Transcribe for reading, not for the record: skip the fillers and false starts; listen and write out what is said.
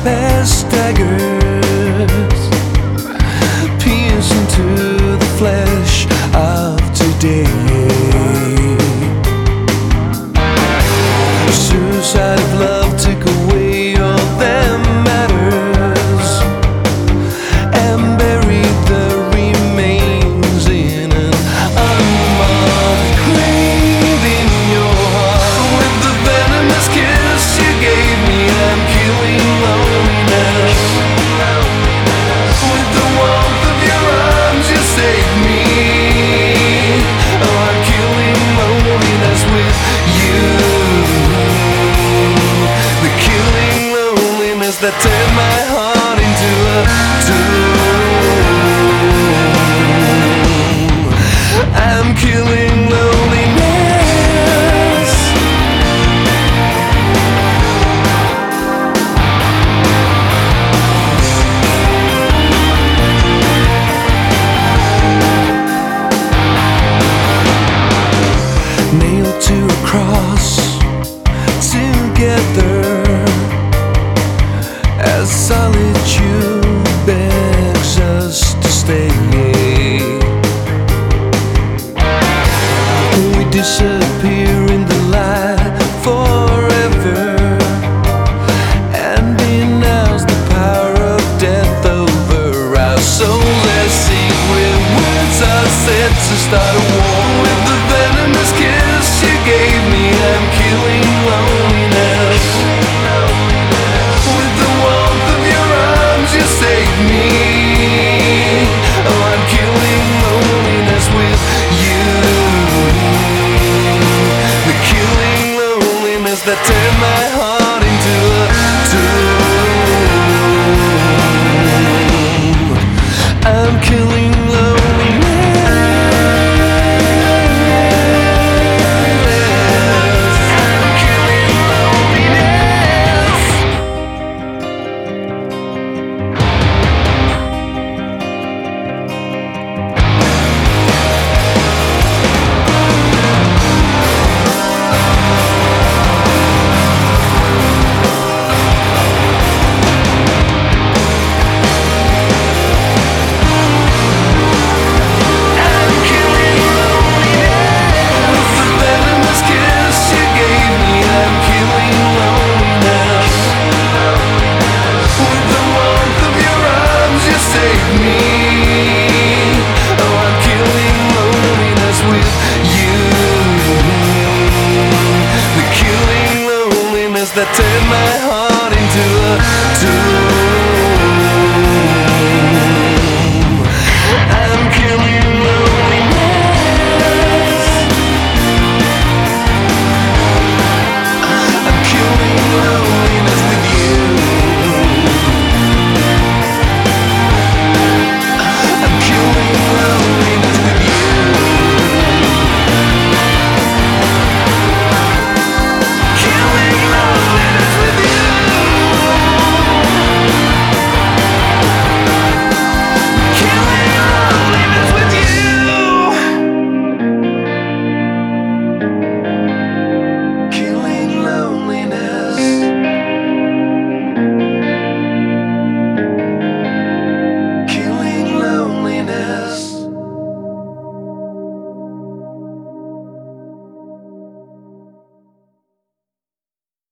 past daggers pierce into the flesh of today. Suicide of love took away all that matters and buried the remains in an unmarked grave in your heart. With the venomous kiss you gave me, I'm killing loneliness. With the warmth of your arms you saved me. Oh, I'm killing loneliness with you. The killing loneliness that turned my heart into a tomb. I'm killing loneliness. Nailed to a cross together as solitude begs us to stay. We disappear in the light forever, and denounce the power of death over our souls as secret words are said to start a war. With the venomous kiss you gave me, I'm killing loneliness. With the warmth of your arms you saved me. Oh, I'm killing loneliness with you. The killing loneliness that turned my heart into a tomb. I'm killing that turned my heart into a tomb.